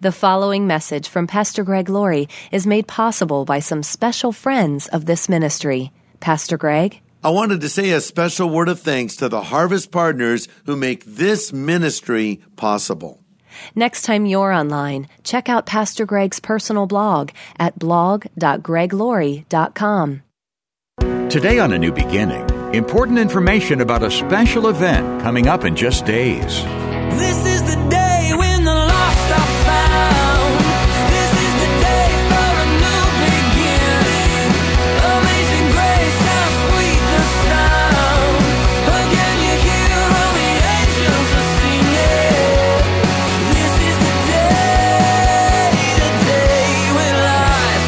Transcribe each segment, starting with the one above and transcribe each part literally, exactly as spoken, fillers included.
The following message from Pastor Greg Laurie is made possible by some special friends of this ministry. Pastor Greg? I wanted to say a special word of thanks to the Harvest Partners who make this ministry possible. Next time you're online, check out Pastor Greg's personal blog at blog dot greg laurie dot com. Today on A New Beginning, important information about a special event coming up in just days. This is the day when the lost are found. This is the day for a new beginning. Amazing grace, how sweet the sound. Again you hear all the angels are singing. This is the day, the day when life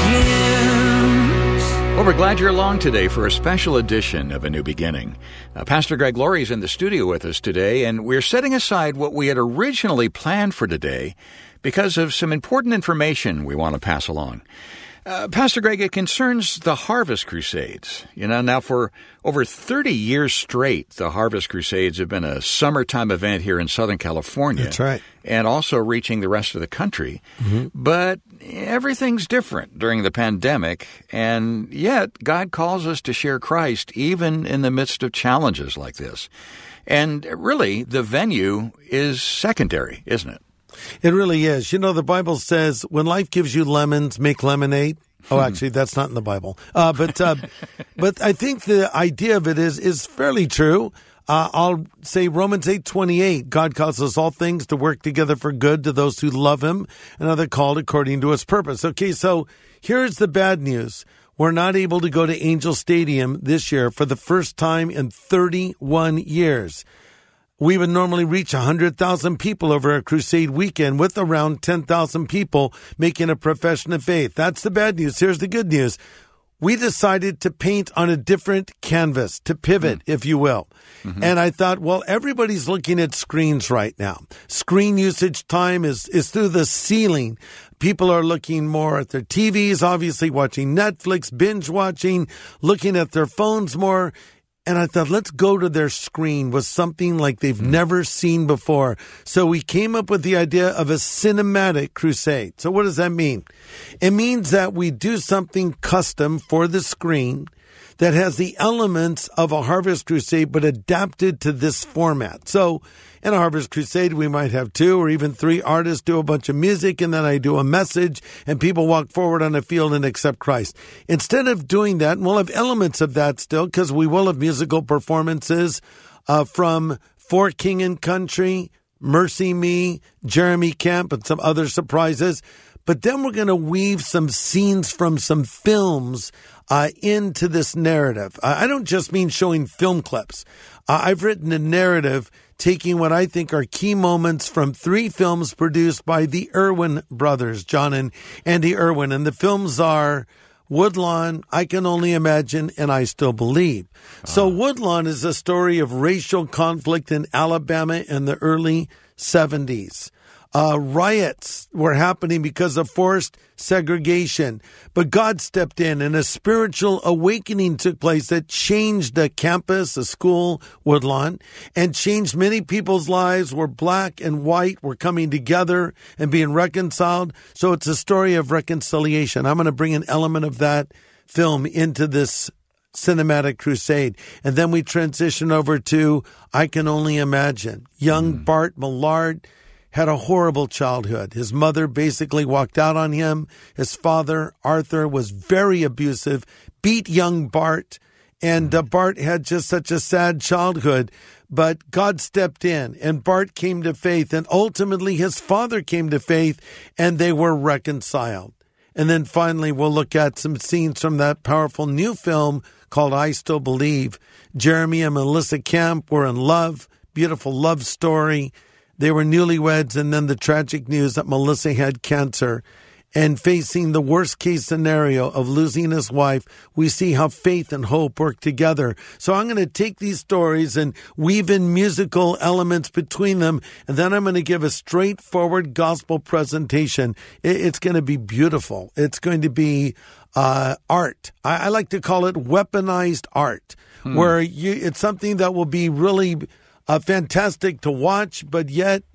begins. Well, we're glad you're along today for a special edition of A New Beginning. Uh, Pastor Greg Laurie is in the studio with us today, and we're setting aside what we had originally planned for today because of some important information we want to pass along. Uh, Pastor Greg, it concerns the Harvest Crusades. You know, now for over thirty years straight, the Harvest Crusades have been a summertime event here in Southern California. That's right. And also reaching the rest of the country. Mm-hmm. But everything's different during the pandemic, and yet God calls us to share Christ even in the midst of challenges like this. And really, the venue is secondary, isn't it? It really is. You know, the Bible says, when life gives you lemons, make lemonade. Oh, actually, that's not in the Bible. Uh, but uh, but I think the idea of it is is fairly true. Uh, I'll say Romans eight twenty-eight, God causes all things to work together for good to those who love him and are called according to his purpose. Okay, so here's the bad news. We're not able to go to Angel Stadium this year for the first time in thirty-one years. We would normally reach one hundred thousand people over a crusade weekend with around ten thousand people making a profession of faith. That's the bad news. Here's the good news. We decided to paint on a different canvas, to pivot, mm-hmm. if you will. Mm-hmm. And I thought, well, everybody's looking at screens right now. Screen usage time is, is through the ceiling. People are looking more at their T Vs, obviously watching Netflix, binge watching, looking at their phones more. And I thought, let's go to their screen with something like they've mm-hmm. never seen before. So we came up with the idea of a cinematic crusade. So what does that mean? It means that we do something custom for the screen that has the elements of a Harvest Crusade, but adapted to this format. So in a Harvest Crusade, we might have two or even three artists do a bunch of music, and then I do a message, and people walk forward on the field and accept Christ. Instead of doing that, and we'll have elements of that still, because we will have musical performances uh, from For King and Country, Mercy Me, Jeremy Camp, and some other surprises. But then we're going to weave some scenes from some films uh, into this narrative. Uh, I don't just mean showing film clips. Uh, I've written a narrative taking what I think are key moments from three films produced by the Irwin brothers, John and Andy Irwin. And the films are Woodlawn, I Can Only Imagine, and I Still Believe. Uh-huh. So Woodlawn is a story of racial conflict in Alabama in the early seventies. Uh, riots were happening because of forced segregation, but God stepped in and a spiritual awakening took place that changed the campus, the school, Woodlawn, and changed many people's lives where black and white were coming together and being reconciled. So it's a story of reconciliation. I'm going to bring an element of that film into this cinematic crusade. And then we transition over to I Can Only Imagine. Young mm. Bart Millard had a horrible childhood. His mother basically walked out on him. His father, Arthur, was very abusive, beat young Bart, and uh, Bart had just such a sad childhood. But God stepped in, and Bart came to faith, and ultimately his father came to faith, and they were reconciled. And then finally, we'll look at some scenes from that powerful new film called I Still Believe. Jeremy and Melissa Camp were in love, beautiful love story. They were newlyweds, and then the tragic news that Melissa had cancer. And facing the worst case scenario of losing his wife, we see how faith and hope work together. So I'm going to take these stories and weave in musical elements between them, and then I'm going to give a straightforward gospel presentation. It's going to be beautiful. It's going to be uh, art. I, I like to call it weaponized art, hmm. where you, it's something that will be really Uh, fantastic to watch, but yet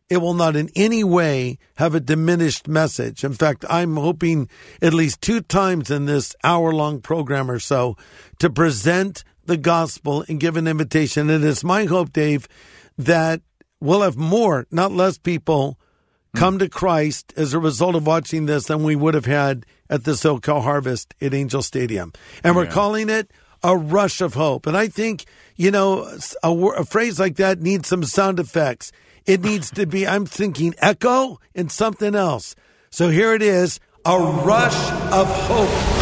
it will not in any way have a diminished message. In fact, I'm hoping at least two times in this hour-long program or so to present the gospel and give an invitation. And it's my hope, Dave, that we'll have more, not less people come to Christ as a result of watching this than we would have had at the SoCal Harvest at Angel Stadium. And we're Yeah. calling it a rush of hope. And I think, you know, a, a phrase like that needs some sound effects. It needs to be, I'm thinking echo and something else. So here it is, a rush of hope.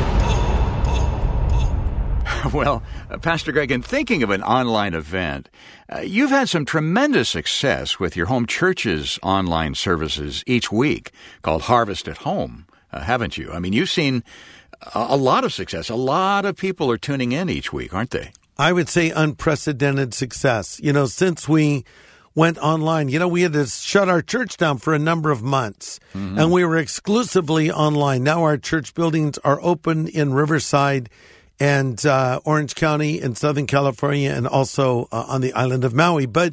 Well, uh, Pastor Greg, in thinking of an online event, uh, you've had some tremendous success with your home church's online services each week called Harvest at Home, uh, haven't you? I mean, you've seen a, a lot of success. A lot of people are tuning in each week, aren't they? I would say unprecedented success. You know, since we went online, you know, we had to shut our church down for a number of months, mm-hmm. and we were exclusively online. Now our church buildings are open in Riverside and uh, Orange County in Southern California, and also uh, on the island of Maui. But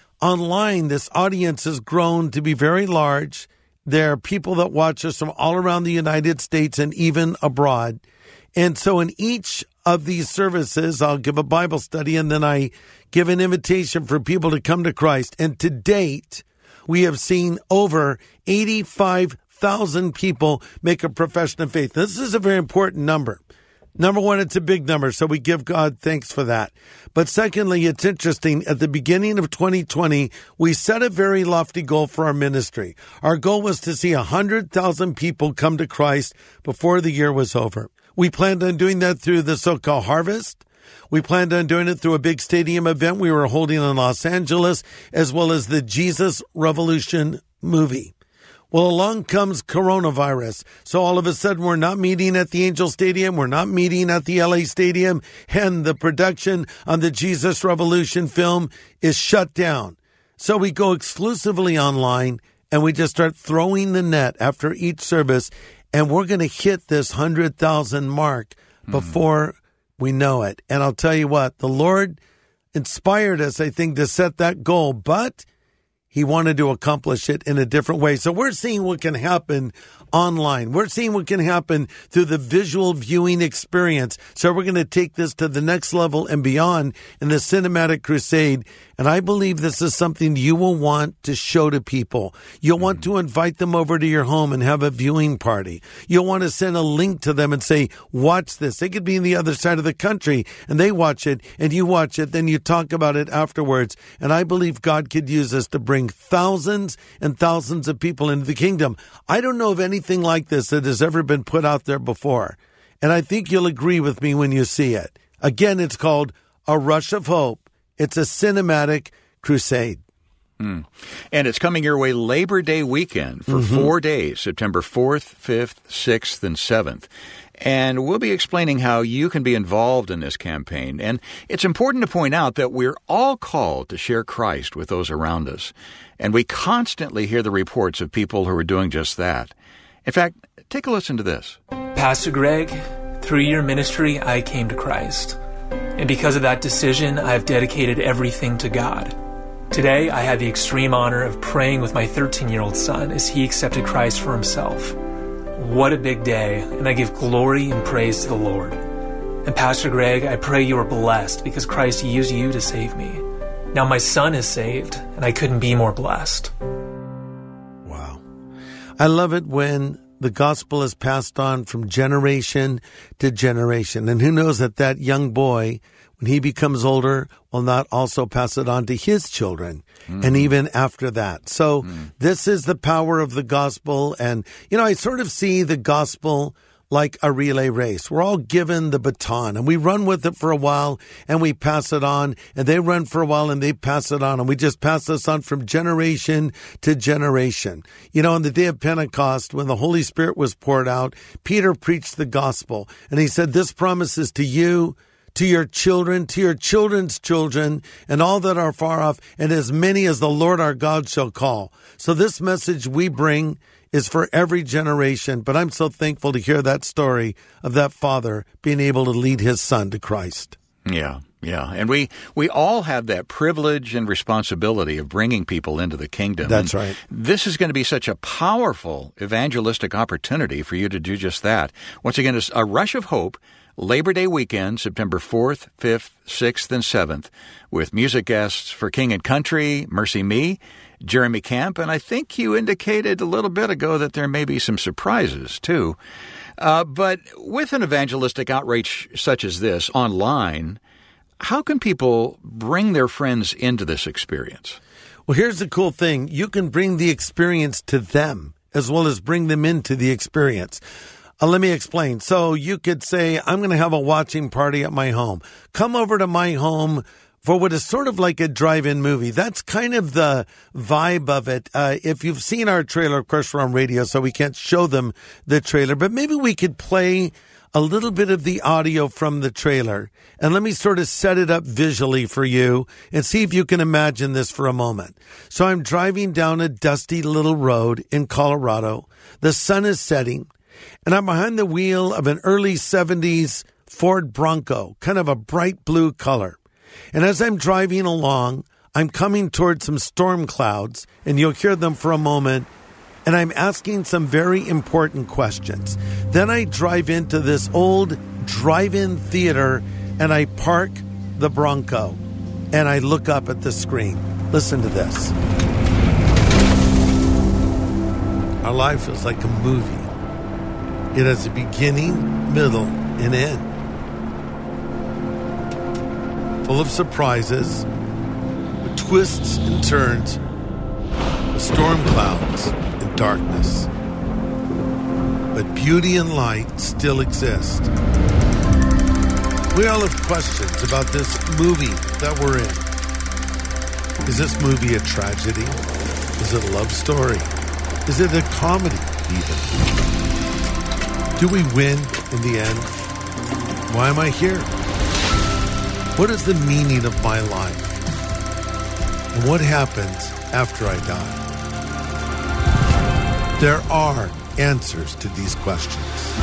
online, this audience has grown to be very large. There are people that watch us from all around the United States and even abroad. And so in each of these services, I'll give a Bible study, and then I give an invitation for people to come to Christ. And to date, we have seen over eighty-five thousand people make a profession of faith. This is a very important number. Number one, it's a big number, so we give God thanks for that. But secondly, it's interesting. At the beginning of twenty twenty, we set a very lofty goal for our ministry. Our goal was to see one hundred thousand people come to Christ before the year was over. We planned on doing that through the SoCal Harvest. We planned on doing it through a big stadium event we were holding in Los Angeles, as well as the Jesus Revolution movie. Well, along comes coronavirus. So all of a sudden, we're not meeting at the Angel Stadium. We're not meeting at the L A Stadium. And the production on the Jesus Revolution film is shut down. So we go exclusively online, and we just start throwing the net after each service. And we're going to hit this one hundred thousand mark before mm. we know it. And I'll tell you what, the Lord inspired us, I think, to set that goal. But He wanted to accomplish it in a different way. So we're seeing what can happen online. We're seeing what can happen through the visual viewing experience. So we're going to take this to the next level and beyond in the Cinematic Crusade. And I believe this is something you will want to show to people. You'll want to invite them over to your home and have a viewing party. You'll want to send a link to them and say, watch this. They could be in the other side of the country and they watch it and you watch it. Then you talk about it afterwards. And I believe God could use us to bring thousands and thousands of people into the kingdom. I don't know of anything like this that has ever been put out there before. And I think you'll agree with me when you see it. Again, it's called A Rush of Hope. It's a cinematic crusade. Mm. And it's coming your way Labor Day weekend for mm-hmm. four days, September fourth, fifth, sixth, and seventh. And we'll be explaining how you can be involved in this campaign. And it's important to point out that we're all called to share Christ with those around us. And we constantly hear the reports of people who are doing just that. In fact, take a listen to this. Pastor Greg, through your ministry, I came to Christ. And because of that decision, I've dedicated everything to God. Today, I had the extreme honor of praying with my thirteen-year-old son as he accepted Christ for himself. What a big day, and I give glory and praise to the Lord. And Pastor Greg, I pray you are blessed because Christ used you to save me. Now my son is saved, and I couldn't be more blessed. Wow. I love it when the gospel is passed on from generation to generation. And who knows that that young boy, when he becomes older, will not also pass it on to his children, mm. and even after that. So mm. this is the power of the gospel. And, you know, I sort of see the gospel like a relay race. We're all given the baton and we run with it for a while and we pass it on, and they run for a while and they pass it on, and we just pass this on from generation to generation. You know, on the day of Pentecost, when the Holy Spirit was poured out, Peter preached the gospel and he said, this promise is to you, to your children, to your children's children, and all that are far off, and as many as the Lord our God shall call. So this message we bring is for every generation, but I'm so thankful to hear that story of that father being able to lead his son to Christ. Yeah. Yeah, and we, we all have that privilege and responsibility of bringing people into the kingdom. That's and right. This is going to be such a powerful evangelistic opportunity for you to do just that. Once again, it's A Rush of Hope, Labor Day weekend, September fourth, fifth, sixth, and seventh, with music guests for King and Country, Mercy Me, Jeremy Camp, and I think you indicated a little bit ago that there may be some surprises, too. Uh, but with an evangelistic outreach such as this online, how can people bring their friends into this experience? Well, here's the cool thing. You can bring the experience to them as well as bring them into the experience. Uh, let me explain. So you could say, I'm going to have a watching party at my home. Come over to my home for what is sort of like a drive-in movie. That's kind of the vibe of it. Uh, if you've seen our trailer, of course, we're on radio, so we can't show them the trailer, but maybe we could play a little bit of the audio from the trailer. And let me sort of set it up visually for you and see if you can imagine this for a moment. So I'm driving down a dusty little road in Colorado. The sun is setting, and I'm behind the wheel of an early seventies Ford Bronco, kind of a bright blue color. And as I'm driving along, I'm coming towards some storm clouds, and you'll hear them for a moment, and I'm asking some very important questions. Then I drive into this old drive-in theater, and I park the Bronco, and I look up at the screen. Listen to this. Our life is like a movie. It has a beginning, middle, and end. Full of surprises, with twists and turns, with storm clouds and darkness. But beauty and light still exist. We all have questions about this movie that we're in. Is this movie a tragedy? Is it a love story? Is it a comedy even? Do we win in the end? Why am I here? What is the meaning of my life? And what happens after I die? There are answers to these questions.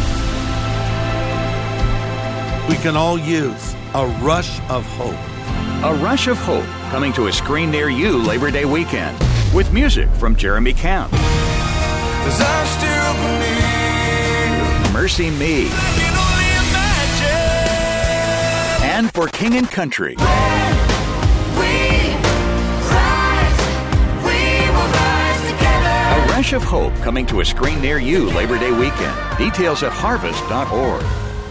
We can all use a rush of hope. A Rush of Hope, coming to a screen near you Labor Day weekend, with music from Jeremy Camp. 'Cause I still believe Mercy Me, I can only imagine. and for King and Country. We rise, we will rise together. A Rush of Hope, coming to a screen near you Labor Day weekend. Details at harvest dot org.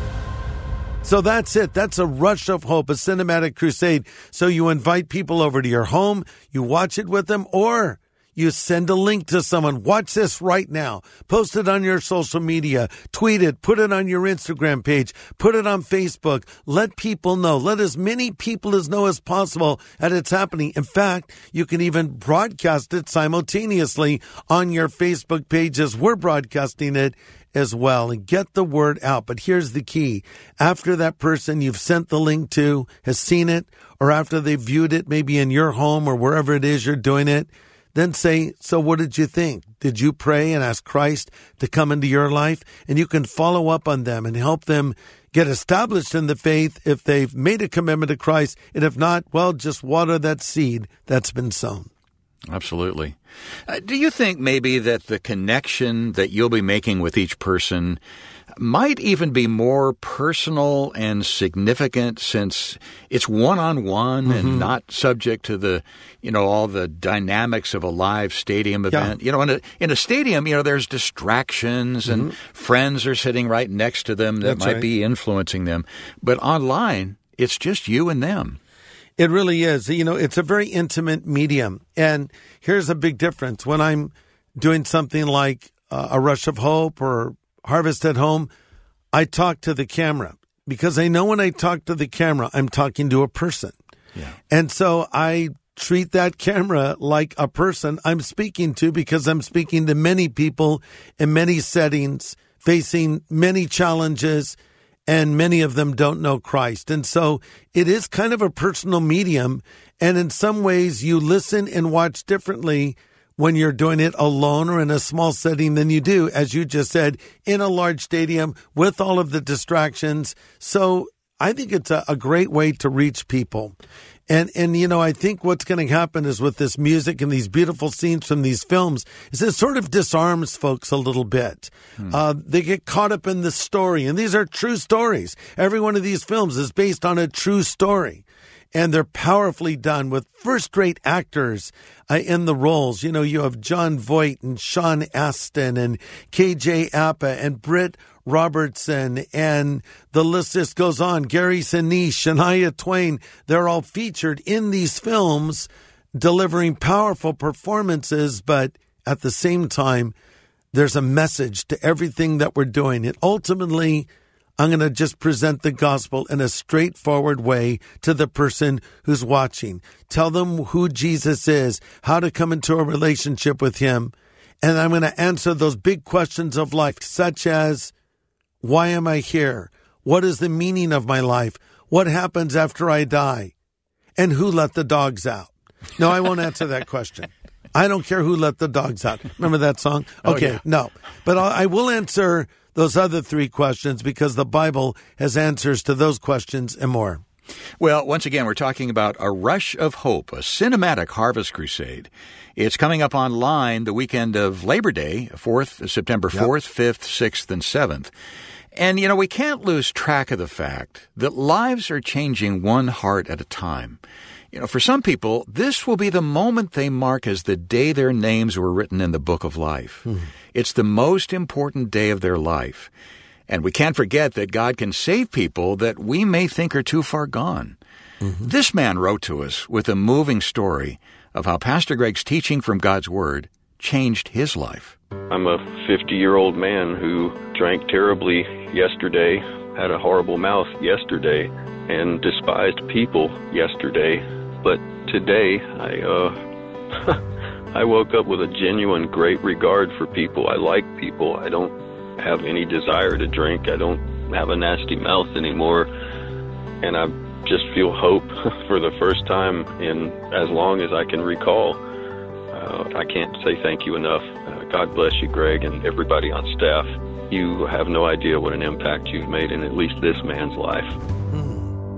So that's it. That's A Rush of Hope, a cinematic crusade. So you invite people over to your home, you watch it with them, or you send a link to someone. Watch this right now. Post it on your social media. Tweet it. Put it on your Instagram page. Put it on Facebook. Let people know. Let as many people as know as possible that it's happening. In fact, you can even broadcast it simultaneously on your Facebook page as we're broadcasting it as well, and get the word out. But here's the key. After that person you've sent the link to has seen it, or after they've viewed it, maybe in your home or wherever it is you're doing it, then say, so what did you think? Did you pray and ask Christ to come into your life? And you can follow up on them and help them get established in the faith if they've made a commitment to Christ. And if not, well, just water that seed that's been sown. Absolutely. Uh, do you think maybe that the connection that you'll be making with each person might even be more personal and significant since it's one-on-one mm-hmm. and not subject to the, you know, all the dynamics of a live stadium event? Yeah. You know, in a, in a stadium, you know, there's distractions mm-hmm. and friends are sitting right next to them that That's might right. be influencing them. But online, it's just you and them. It really is. You know, it's a very intimate medium. And here's a big difference. When I'm doing something like uh, A Rush of Hope or Harvest at Home, I talk to the camera because I know when I talk to the camera, I'm talking to a person. Yeah. And so I treat that camera like a person I'm speaking to because I'm speaking to many people in many settings, facing many challenges, and many of them don't know Christ. And so it is kind of a personal medium. And in some ways, you listen and watch differently when you're doing it alone or in a small setting than you do, as you just said, in a large stadium with all of the distractions. So I think it's a, a great way to reach people. And, and, you know, I think what's going to happen is with this music and these beautiful scenes from these films is it sort of disarms folks a little bit. Hmm. Uh, they get caught up in the story, and these are true stories. Every one of these films is based on a true story, and they're powerfully done with first-rate actors uh, in the roles. You know, you have John Voight and Sean Astin and K J Apa and Britt Robertson, and the list just goes on. Gary Sinise, Shania Twain, they're all featured in these films delivering powerful performances, but at the same time, there's a message to everything that we're doing. And ultimately, I'm going to just present the gospel in a straightforward way to the person who's watching. Tell them who Jesus is, how to come into a relationship with him, and I'm going to answer those big questions of life, such as, why am I here? What is the meaning of my life? What happens after I die? And who let the dogs out? No, I won't answer that question. I don't care who let the dogs out. Remember that song? Okay, oh, yeah. No. But I will answer those other three questions because the Bible has answers to those questions and more. Well, once again, we're talking about A Rush of Hope, a cinematic harvest crusade. It's coming up online the weekend of Labor Day, fourth, September fourth, yep. fifth, sixth, and seventh. And, you know, we can't lose track of the fact that lives are changing one heart at a time. You know, for some people, this will be the moment they mark as the day their names were written in the book of life. Mm-hmm. It's the most important day of their life. And we can't forget that God can save people that we may think are too far gone. Mm-hmm. This man wrote to us with a moving story of how Pastor Greg's teaching from God's Word changed his life. I'm a fifty-year-old man who drank terribly yesterday, had a horrible mouth yesterday, and despised people yesterday. But today, I uh, I woke up with a genuine great regard for people. I like people. I don't have any desire to drink. I don't have a nasty mouth anymore. And I just feel hope for the first time in as long as I can recall. Uh, I can't say thank you enough. Uh, God bless you, Greg, and everybody on staff. You have no idea what an impact you've made in at least this man's life. Hmm.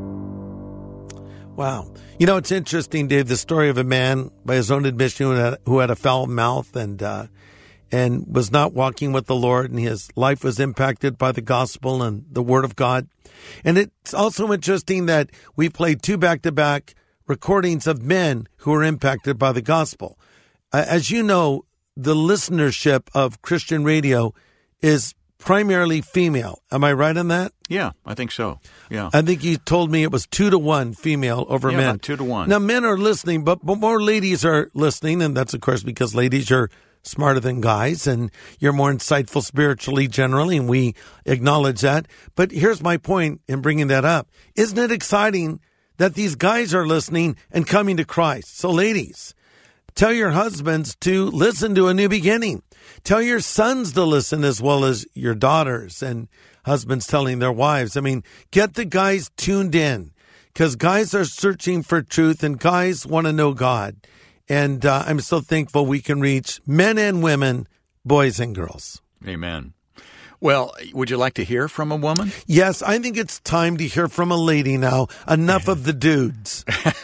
Wow. You know, it's interesting, Dave, the story of a man, by his own admission, who had, who had a foul mouth and uh, and was not walking with the Lord, and his life was impacted by the gospel and the Word of God. And it's also interesting that we played two back-to-back recordings of men who were impacted by the gospel. Uh, as you know, the listenership of Christian radio is primarily female. Am I right on that? Yeah, I think so. Yeah. I think you told me it was two to one female over yeah, men. About two to one. Now, men are listening, but, but more ladies are listening, and that's, of course, because ladies are smarter than guys, and you're more insightful spiritually generally, and we acknowledge that. But here's my point in bringing that up. Isn't it exciting that these guys are listening and coming to Christ? So, ladies, tell your husbands to listen to A New Beginning. Tell your sons to listen as well as your daughters, and husbands telling their wives. I mean, get the guys tuned in, because guys are searching for truth, and guys want to know God. And uh, I'm so thankful we can reach men and women, boys and girls. Amen. Well, would you like to hear from a woman? Yes, I think it's time to hear from a lady now. Enough of the dudes.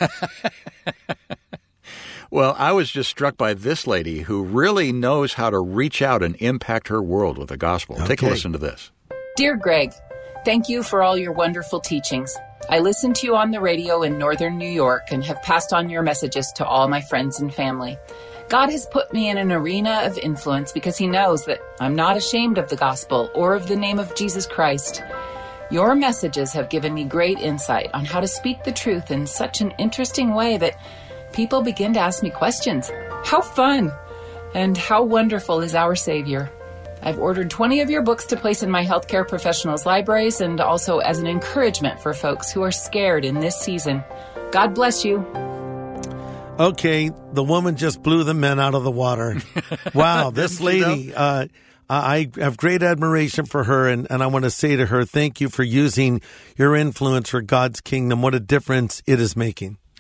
Well, I was just struck by this lady who really knows how to reach out and impact her world with the gospel. Okay. Take a listen to this. Dear Greg, thank you for all your wonderful teachings. I listen to you on the radio in northern New York and have passed on your messages to all my friends and family. God has put me in an arena of influence because he knows that I'm not ashamed of the gospel or of the name of Jesus Christ. Your messages have given me great insight on how to speak the truth in such an interesting way that people begin to ask me questions. How fun! And how wonderful is our Savior. I've ordered twenty of your books to place in my healthcare professionals' libraries and also as an encouragement for folks who are scared in this season. God bless you. Okay, the woman just blew the men out of the water. Wow, this lady, uh, I have great admiration for her, and, and I want to say to her, thank you for using your influence for God's kingdom. What a difference it is making.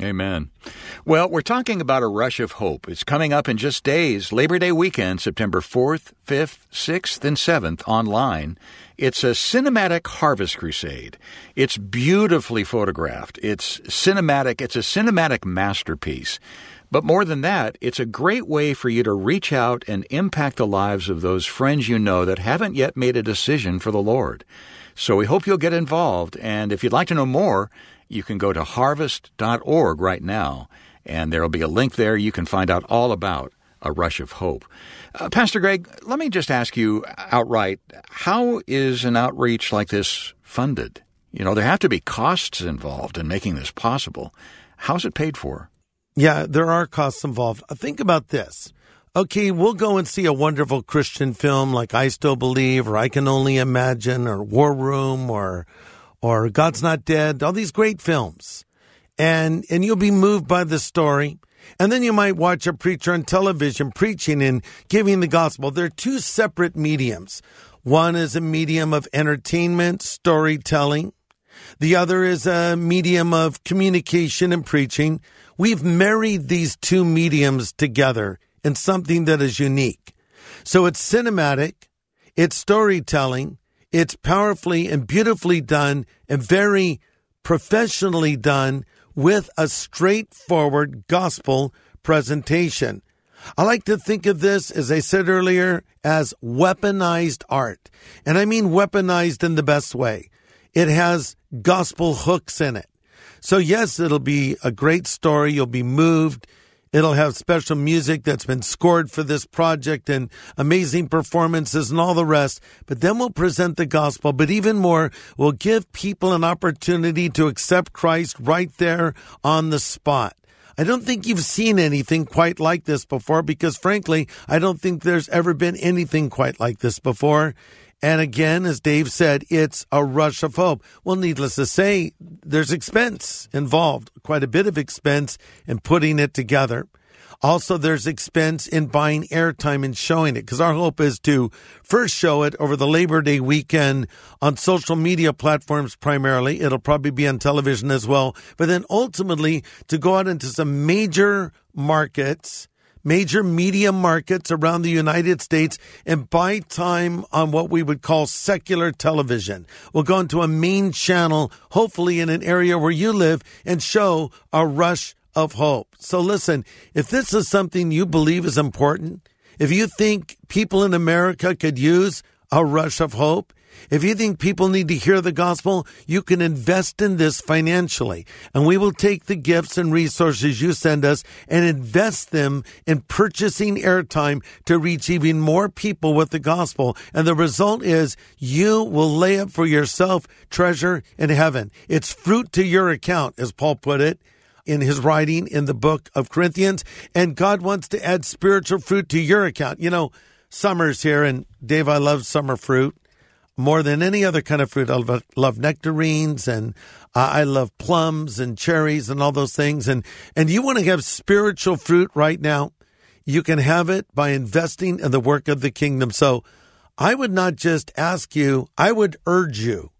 Amen. Well, we're talking about a rush of hope. It's coming up in just days, Labor Day weekend, September fourth, fifth, sixth, and seventh, online. It's a cinematic harvest crusade. It's beautifully photographed. It's cinematic. It's a cinematic masterpiece. But more than that, it's a great way for you to reach out and impact the lives of those friends you know that haven't yet made a decision for the Lord. So we hope you'll get involved. And if you'd like to know more, you can go to harvest dot org right now, and there will be a link there. You can find out all about A Rush of Hope. Uh, Pastor Greg, let me just ask you outright, how is an outreach like this funded? You know, there have to be costs involved in making this possible. How's it paid for? Yeah, there are costs involved. Think about this. Okay, we'll go and see a wonderful Christian film like I Still Believe or I Can Only Imagine or War Room or or God's Not Dead, all these great films. And and you'll be moved by the story. And then you might watch a preacher on television preaching and giving the gospel. They're two separate mediums. One is a medium of entertainment, storytelling. The other is a medium of communication and preaching. We've married these two mediums together in something that is unique. So it's cinematic, it's storytelling, it's powerfully and beautifully done and very professionally done with a straightforward gospel presentation. I like to think of this, as I said earlier, as weaponized art. And I mean weaponized in the best way. It has gospel hooks in it. So yes, it'll be a great story. You'll be moved. It'll have special music that's been scored for this project and amazing performances and all the rest. But then we'll present the gospel. But even more, we'll give people an opportunity to accept Christ right there on the spot. I don't think you've seen anything quite like this before because, frankly, I don't think there's ever been anything quite like this before. And again, as Dave said, it's a rush of hope. Well, needless to say, there's expense involved, quite a bit of expense in putting it together. Also, there's expense in buying airtime and showing it, because our hope is to first show it over the Labor Day weekend on social media platforms primarily. It'll probably be on television as well. But then ultimately to go out into some major markets, major media markets around the United States and buy time on what we would call secular television. We'll go into a main channel, hopefully in an area where you live, and show A Rush of Hope. So listen, if this is something you believe is important, if you think people in America could use A Rush of Hope, if you think people need to hear the gospel, you can invest in this financially. And we will take the gifts and resources you send us and invest them in purchasing airtime to reach even more people with the gospel. And the result is you will lay up for yourself treasure in heaven. It's fruit to your account, as Paul put it in his writing in the book of Corinthians. And God wants to add spiritual fruit to your account. You know, summer's here, and Dave, I love summer fruit more than any other kind of fruit. I love, love nectarines, and uh, I love plums and cherries and all those things. And, and you want to have spiritual fruit right now, you can have it by investing in the work of the kingdom. So I would not just ask you, I would urge you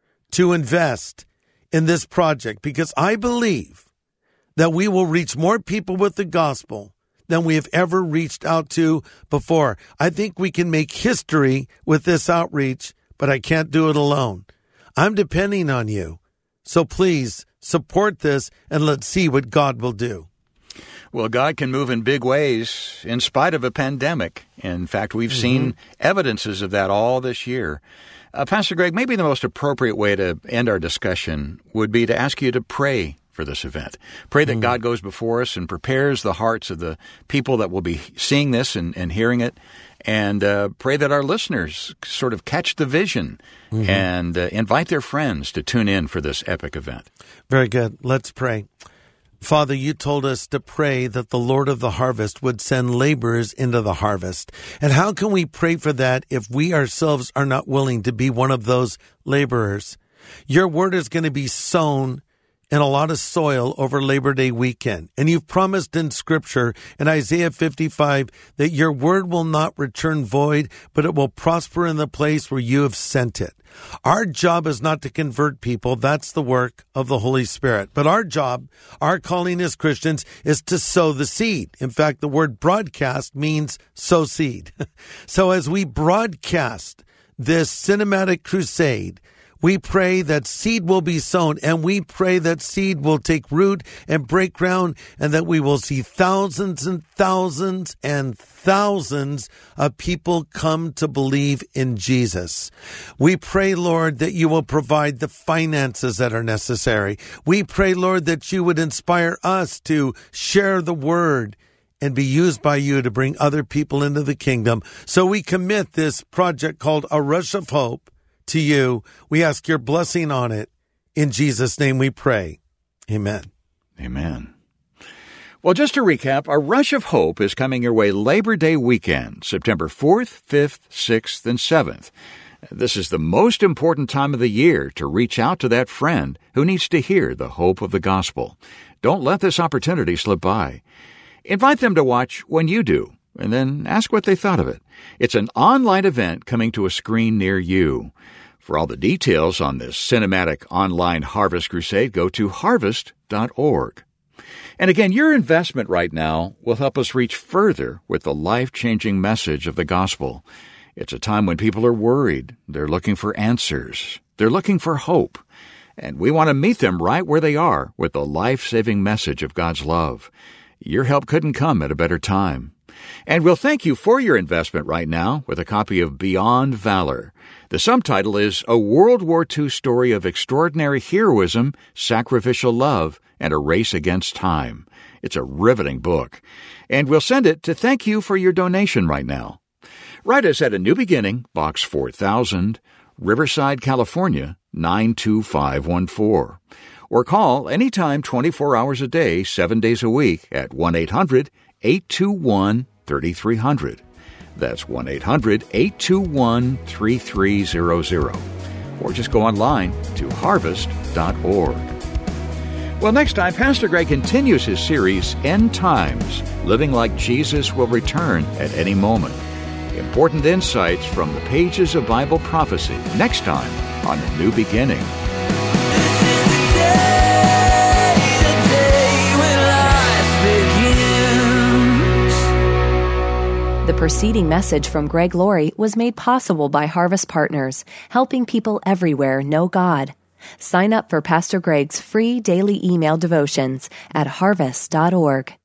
to invest in this project, because I believe that we will reach more people with the gospel than we have ever reached out to before. I think we can make history with this outreach, but I can't do it alone. I'm depending on you. So please support this and let's see what God will do. Well, God can move in big ways in spite of a pandemic. In fact, we've mm-hmm. seen evidences of that all this year. Uh, Pastor Greg, maybe the most appropriate way to end our discussion would be to ask you to pray for this event. Pray that mm. God goes before us and prepares the hearts of the people that will be seeing this and, and hearing it. And uh, pray that our listeners sort of catch the vision mm-hmm. and uh, invite their friends to tune in for this epic event. Very good. Let's pray. Father, you told us to pray that the Lord of the harvest would send laborers into the harvest. And how can we pray for that if we ourselves are not willing to be one of those laborers? Your word is going to be sown and a lot of soil over Labor Day weekend. And you've promised in Scripture in Isaiah fifty-five that your word will not return void, but it will prosper in the place where you have sent it. Our job is not to convert people. That's the work of the Holy Spirit. But our job, our calling as Christians, is to sow the seed. In fact, the word broadcast means sow seed. So as we broadcast this cinematic crusade, we pray that seed will be sown, and we pray that seed will take root and break ground, and that we will see thousands and thousands and thousands of people come to believe in Jesus. We pray, Lord, that you will provide the finances that are necessary. We pray, Lord, that you would inspire us to share the word and be used by you to bring other people into the kingdom. So we commit this project called A Rush of Hope to you. We ask your blessing on it. In Jesus' name we pray. Amen. Amen. Well, just to recap, A Rush of Hope is coming your way Labor Day weekend, September fourth, fifth, sixth, and seventh. This is the most important time of the year to reach out to that friend who needs to hear the hope of the gospel. Don't let this opportunity slip by. Invite them to watch when you do, and then ask what they thought of it. It's an online event coming to a screen near you. For all the details on this cinematic online Harvest Crusade, go to harvest dot org. And again, your investment right now will help us reach further with the life-changing message of the gospel. It's a time when people are worried. They're looking for answers. They're looking for hope. And we want to meet them right where they are with the life-saving message of God's love. Your help couldn't come at a better time. And we'll thank you for your investment right now with a copy of Beyond Valor. The subtitle is A World War Two Story of Extraordinary Heroism, Sacrificial Love, and a Race Against Time. It's a riveting book. And we'll send it to thank you for your donation right now. Write us at A New Beginning, Box four thousand, Riverside, California, nine two five one four. Or call anytime twenty-four hours a day, seven days a week at one eight hundred, eight two one, three three zero zero. That's one eight hundred, eight two one, three three zero zero. Or just go online to harvest dot org. Well, next time, Pastor Greg continues his series, End Times, Living Like Jesus Will Return at Any Moment. Important insights from the pages of Bible prophecy next time on A New Beginning. The preceding message from Greg Laurie was made possible by Harvest Partners, helping people everywhere know God. Sign up for Pastor Greg's free daily email devotions at harvest dot org.